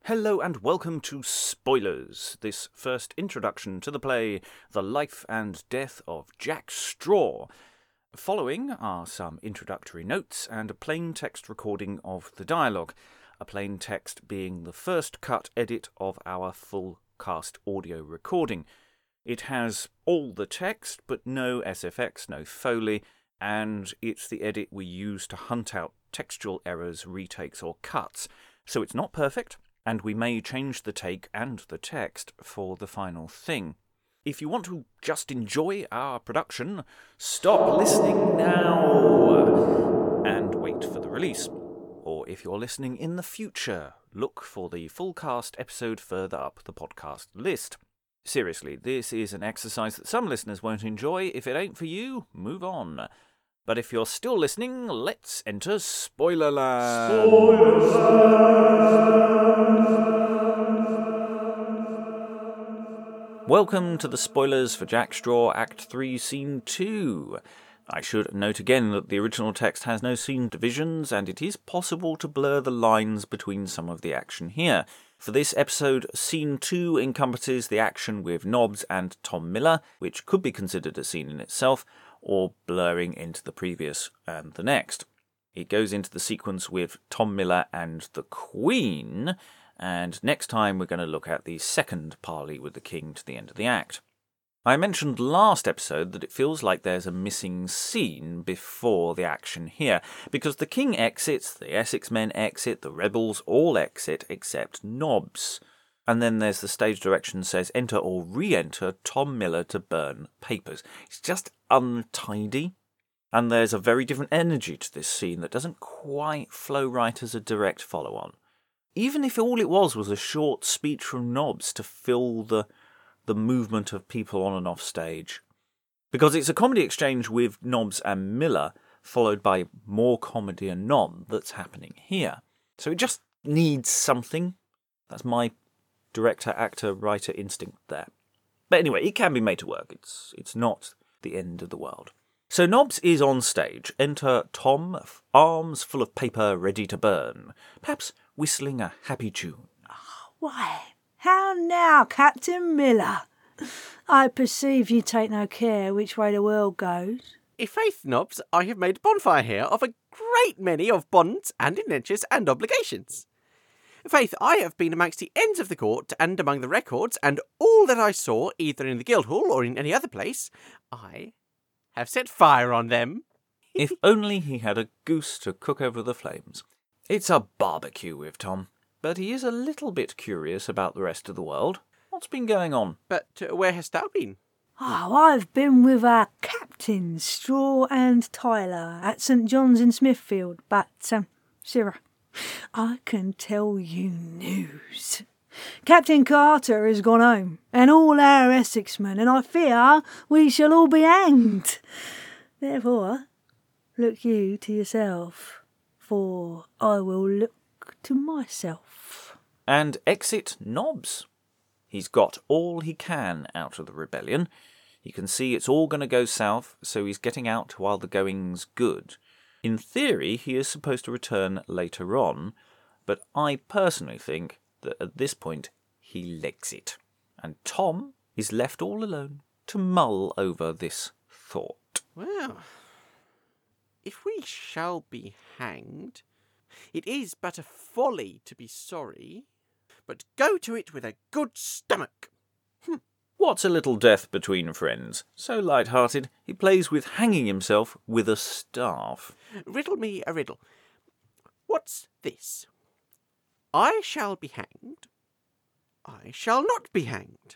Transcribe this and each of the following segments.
Hello and welcome to Spoilers, this first introduction to the play The Life and Death of Jack Straw. Following are some introductory notes and a plain text recording of the dialogue, a plain text being the first cut edit of our full cast audio recording. It has all the text, but no SFX, no Foley, and it's the edit we use to hunt out textual errors, retakes or cuts. So it's not perfect, and we may change the take and the text for the final thing. If you want to just enjoy our production, stop listening now and wait for the release. Or if you're listening in the future, look for the full cast episode further up the podcast list. Seriously, this is an exercise that some listeners won't enjoy. If it ain't for you, move on. But if you're still listening, let's enter Spoilerland. Welcome to the spoilers for Jack Straw, Act 3, Scene 2. I should note again that the original text has no scene divisions, and it is possible to blur the lines between some of the action here. For this episode, Scene 2 encompasses the action with Nobbs and Tom Miller, which could be considered a scene in itself, or blurring into the previous and the next. It goes into the sequence with Tom Miller and the Queen, and next time we're going to look at the second parley with the King to the end of the act. I mentioned last episode that it feels like there's a missing scene before the action here, because the King exits, the Essex men exit, the rebels all exit except Nobbs. And then there's the stage direction says enter or re-enter Tom Miller to burn papers. It's just untidy. And there's a very different energy to this scene that doesn't quite flow right as a direct follow-on. Even if all it was a short speech from Nobbs to fill the movement of people on and off stage. Because it's a comedy exchange with Nobbs and Miller, followed by more comedy and none that's happening here. So it just needs something. That's my director, actor, writer instinct there. But anyway, it can be made to work. It's not the end of the world. So Nobbs is on stage. Enter Tom, arms full of paper ready to burn, perhaps whistling a happy tune. Why, how now, Captain Miller? I perceive you take no care which way the world goes. I'faith, Nobbs, I have made a bonfire here of a great many of bonds and indentures and obligations. Faith, I have been amongst the ends of the court and among the records, and all that I saw, either in the Guildhall or in any other place, I have set fire on them. If only he had a goose to cook over the flames. It's a barbecue with Tom, but he is a little bit curious about the rest of the world. What's been going on? But where hast thou been? Oh, I've been with our captains, Straw and Tyler, at St. John's in Smithfield, but, Sirrah, I can tell you news. Captain Carter has gone home, and all our Essex men, and I fear we shall all be hanged. Therefore, look you to yourself, for I will look to myself. And exit Nobbs. He's got all he can out of the rebellion. He can see it's all going to go south, so he's getting out while the going's good. In theory, he is supposed to return later on, but I personally think that at this point he legs it, and Tom is left all alone to mull over this thought. Well, if we shall be hanged, it is but a folly to be sorry, but go to it with a good stomach. What's a little death between friends? So light-hearted, he plays with hanging himself with a staff. Riddle me a riddle. What's this? I shall be hanged. I shall not be hanged.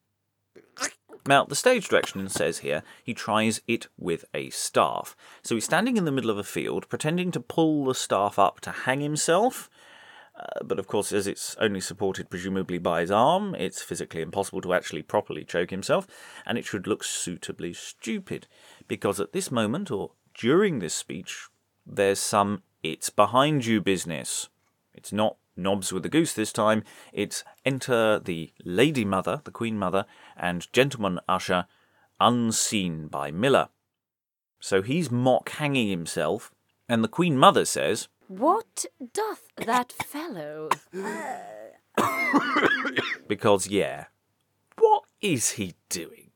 Now, the stage direction says here he tries it with a staff. So he's standing in the middle of a field, pretending to pull the staff up to hang himself. But of course, as it's only supported presumably by his arm, it's physically impossible to actually properly choke himself, and it should look suitably stupid, because at this moment, or during this speech, there's some "it's behind you" business. It's not Nobbs with the goose this time, it's enter the Lady Mother, the Queen Mother, and Gentleman Usher, unseen by Miller. So he's mock hanging himself, and the Queen Mother says, What doth that fellow? Because, yeah, what is he doing?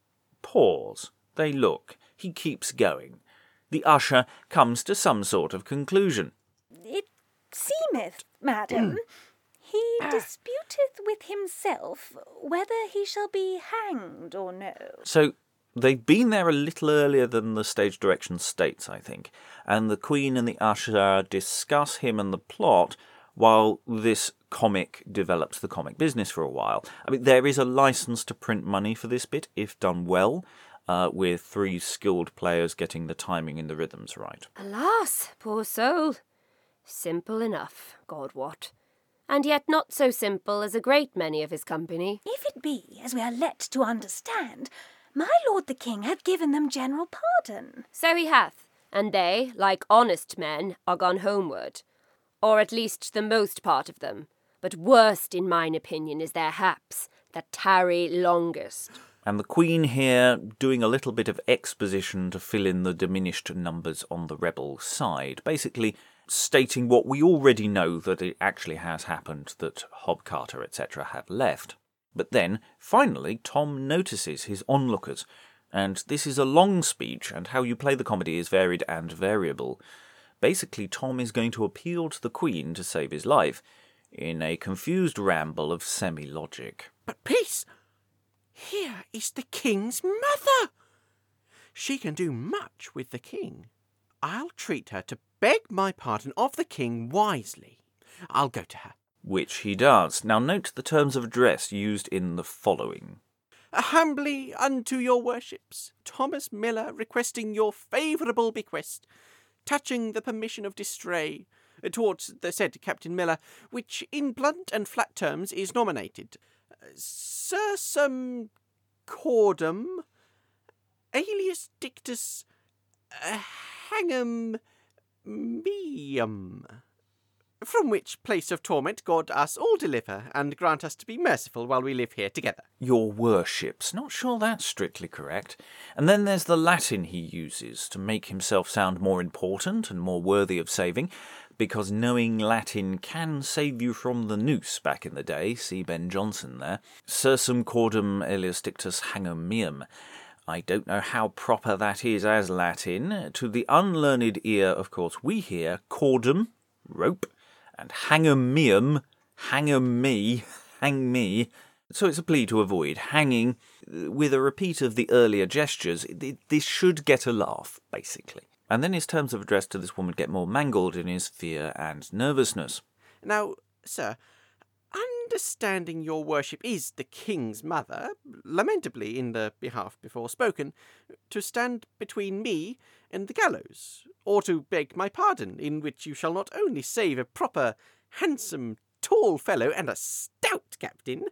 Pause. They look. He keeps going. The usher comes to some sort of conclusion. It seemeth, madam, he disputeth with himself whether he shall be hanged or no. So, they've been there a little earlier than the stage direction states, I think, and the Queen and the usher discuss him and the plot while this comic develops the comic business for a while. I mean, there is a license to print money for this bit, if done well, with 3 skilled players getting the timing and the rhythms right. Alas, poor soul. Simple enough, God wot. And yet not so simple as a great many of his company. If it be, as we are let to understand, my lord the king hath given them general pardon. So he hath, and they, like honest men, are gone homeward. Or at least the most part of them. But worst, in mine opinion, is their haps, that tarry longest. And the Queen here doing a little bit of exposition to fill in the diminished numbers on the rebel side, basically stating what we already know, that it actually has happened, that Hobcarter, etc. have left. But then, finally, Tom notices his onlookers, and this is a long speech, and how you play the comedy is varied and variable. Basically, Tom is going to appeal to the Queen to save his life, in a confused ramble of semi-logic. But peace! Here is the king's mother! She can do much with the king. I'll treat her to beg my pardon of the king wisely. I'll go to her. Which he does. Now note the terms of address used in the following. Humbly unto your worships, Thomas Miller requesting your favourable bequest, touching the permission of distray towards the said Captain Miller, which in blunt and flat terms is nominated Sursum Cordum, alias Dictus Hangum Meum. From which place of torment God us all deliver, and grant us to be merciful while we live here together. Your worships. Not sure that's strictly correct. And then there's the Latin he uses to make himself sound more important and more worthy of saving, because knowing Latin can save you from the noose back in the day. See Ben Jonson there. Sursum cordum alias dictus hangum meum. I don't know how proper that is as Latin. To the unlearned ear, of course, we hear cordum, rope, and hangum meum, hangum me, hang me. So it's a plea to avoid hanging. With a repeat of the earlier gestures, this should get a laugh, basically. And then his terms of address to this woman get more mangled in his fear and nervousness. Now, sir, understanding your worship is the king's mother, lamentably in the behalf before spoken, to stand between me and the gallows, or to beg my pardon, in which you shall not only save a proper, handsome, tall fellow and a stout captain,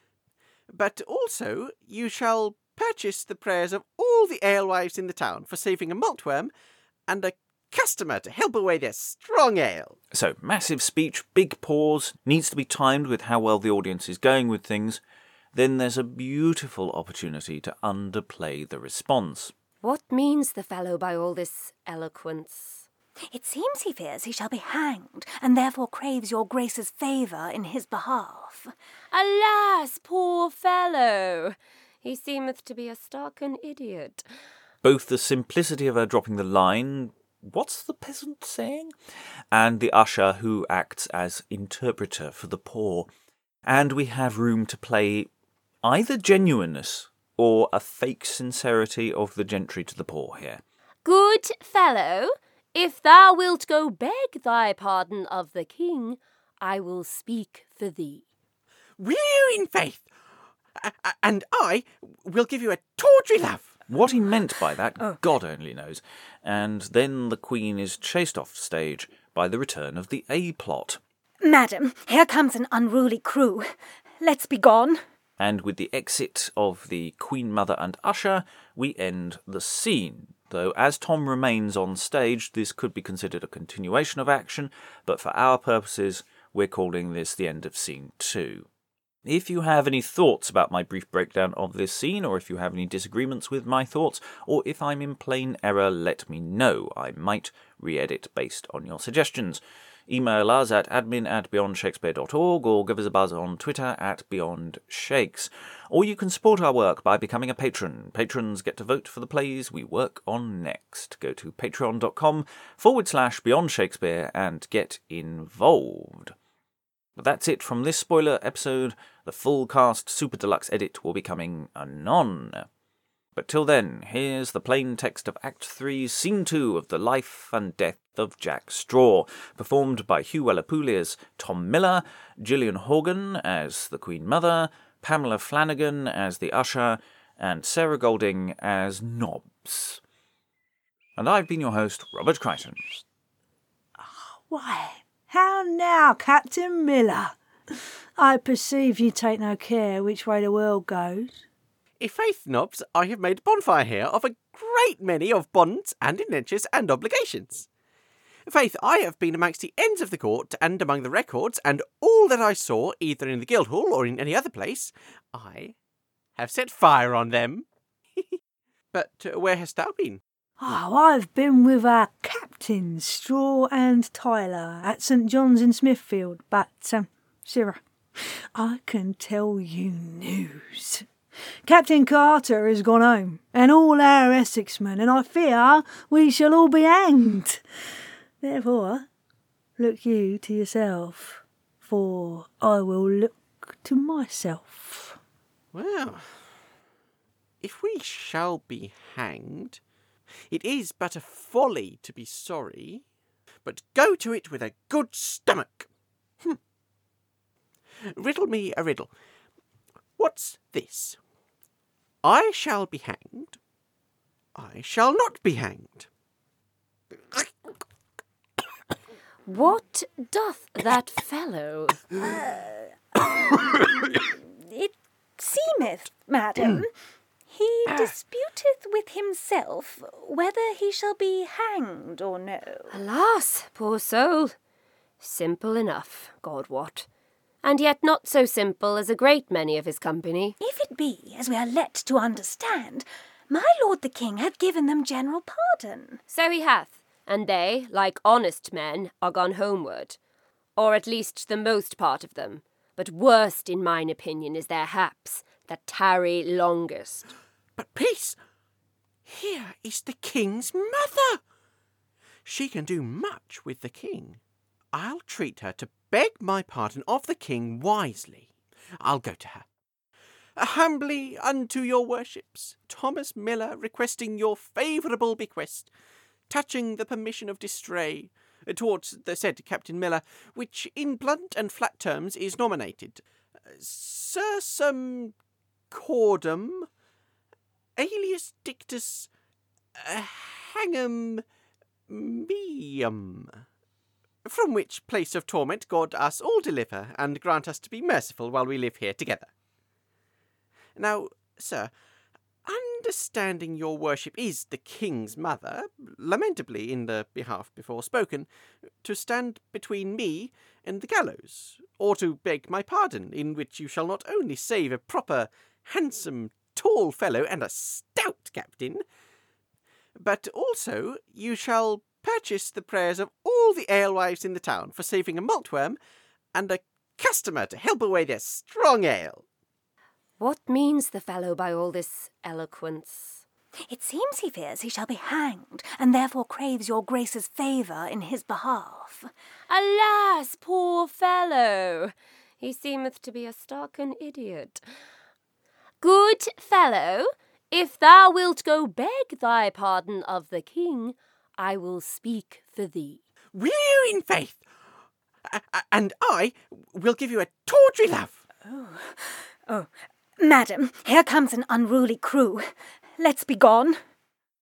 but also you shall purchase the prayers of all the alewives in the town for saving a maltworm and a customer to help away their strong ale. So, massive speech, big pause, needs to be timed with how well the audience is going with things. Then there's a beautiful opportunity to underplay the response. What means the fellow by all this eloquence? It seems he fears he shall be hanged, and therefore craves your grace's favour in his behalf. Alas, poor fellow! He seemeth to be a starken idiot. Both the simplicity of her dropping the line, "What's the peasant saying?" and the usher who acts as interpreter for the poor. And we have room to play either genuineness or a fake sincerity of the gentry to the poor here. Good fellow, if thou wilt go beg thy pardon of the king, I will speak for thee. Will you, in faith? And I will give you a tawdry love. What he meant by that, God only knows. And then the Queen is chased off stage by the return of the A-plot. Madam, here comes an unruly crew. Let's be gone. And with the exit of the Queen Mother and Usher, we end the scene. Though as Tom remains on stage, this could be considered a continuation of action, but for our purposes, we're calling this the end of Scene 2. If you have any thoughts about my brief breakdown of this scene, or if you have any disagreements with my thoughts, or if I'm in plain error, let me know. I might re-edit based on your suggestions. Email us at admin@beyondshakespeare.org or give us a buzz on Twitter @BeyondShakes. Or you can support our work by becoming a patron. Patrons get to vote for the plays we work on next. Go to patreon.com/Beyond Shakespeare and get involved. But that's it from this spoiler episode. The full cast Super Deluxe edit will be coming anon. But till then, here's the plain text of Act 3, Scene 2 of The Life and Death of Jack Straw, performed by Hugh Weller-Pooley as Tom Miller, Gillian Horgan as the Queen Mother, Pamela Flanagan as the Usher, and Sarah Golding as Nobbs. And I've been your host, Robert Crichton. Why, how now, Captain Miller? I perceive you take no care which way the world goes. I' faith, Nobbs, I have made a bonfire here of a great many of bonds and indentures and obligations. Faith, I have been amongst the ends of the court and among the records, and all that I saw, either in the Guildhall or in any other place, I have set fire on them. But where hast thou been? Oh, I've been with our captains, Straw and Tyler, at St. John's in Smithfield, but, Sirrah, I can tell you news. Captain Carter has gone home, and all our Essex men, and I fear we shall all be hanged. Therefore, look you to yourself, for I will look to myself. Well, if we shall be hanged, it is but a folly to be sorry, but go to it with a good stomach. Riddle me a riddle. What's this? I shall be hanged. I shall not be hanged. What doth that fellow? It seemeth, madam, he disputeth with himself whether he shall be hanged or no. Alas, poor soul! Simple enough, God wot, and yet not so simple as a great many of his company. If it be as we are let to understand, my lord the king hath given them general pardon. So he hath, and they, like honest men, are gone homeward, or at least the most part of them. But worst in mine opinion is their haps, that tarry longest. But peace! Here is the king's mother! She can do much with the king. I'll treat her to beg my pardon of the king wisely. I'll go to her. Humbly unto your worships, Thomas Miller, requesting your favourable bequest, touching the permission of distray towards the said Captain Miller, which in blunt and flat terms is nominated Sursum Cordum, alias Dictus Hangum Meum. From which place of torment God us all deliver, and grant us to be merciful while we live here together. Now, sir, understanding your worship is the king's mother, lamentably in the behalf before spoken, to stand between me and the gallows, or to beg my pardon, in which you shall not only save a proper, handsome, tall fellow and a stout captain, but also you shall purchase the prayers of all the alewives in the town for saving a maltworm and a customer to help away their strong ale. What means the fellow by all this eloquence? It seems he fears he shall be hanged, and therefore craves your grace's favour in his behalf. Alas, poor fellow! He seemeth to be a starken idiot. Good fellow, if thou wilt go beg thy pardon of the king, I will speak for thee. Will you, in faith? And I will give you a tawdry love. Oh, madam, here comes an unruly crew. Let's be gone.